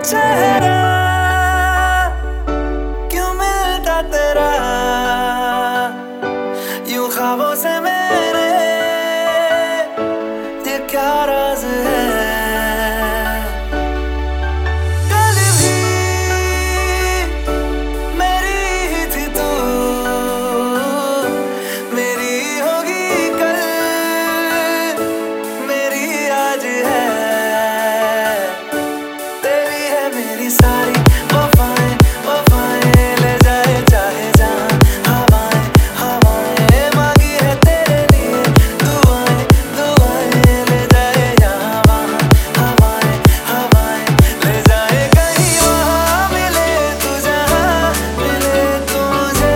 चेहरा क्यों मिलता तेरा यूं ख्वाबों से मेरे, ये क्या राज है। कल भी मेरी ही थी तू, मेरी होगी कल, मेरी आज है। तेरी है मेरी सारी वफाएं वफाएं, ले जाए चाहे जहां हवाएं हवाएं। मांगी है तेरे लिए दुआएं दुआएं, ले जाए यहाँ वहाँ हवाएं हवाएं। ले जाए कहीं वहाँ मिले तू, जहाँ मिले तू मुझे।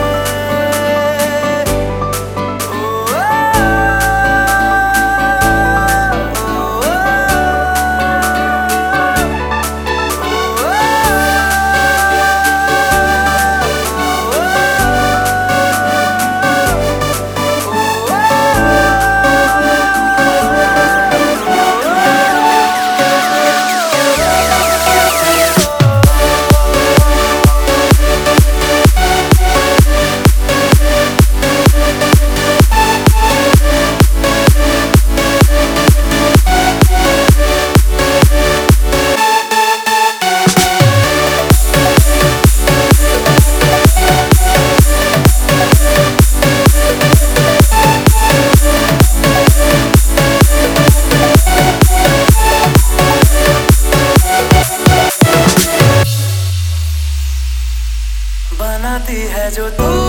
बनाती है जो तू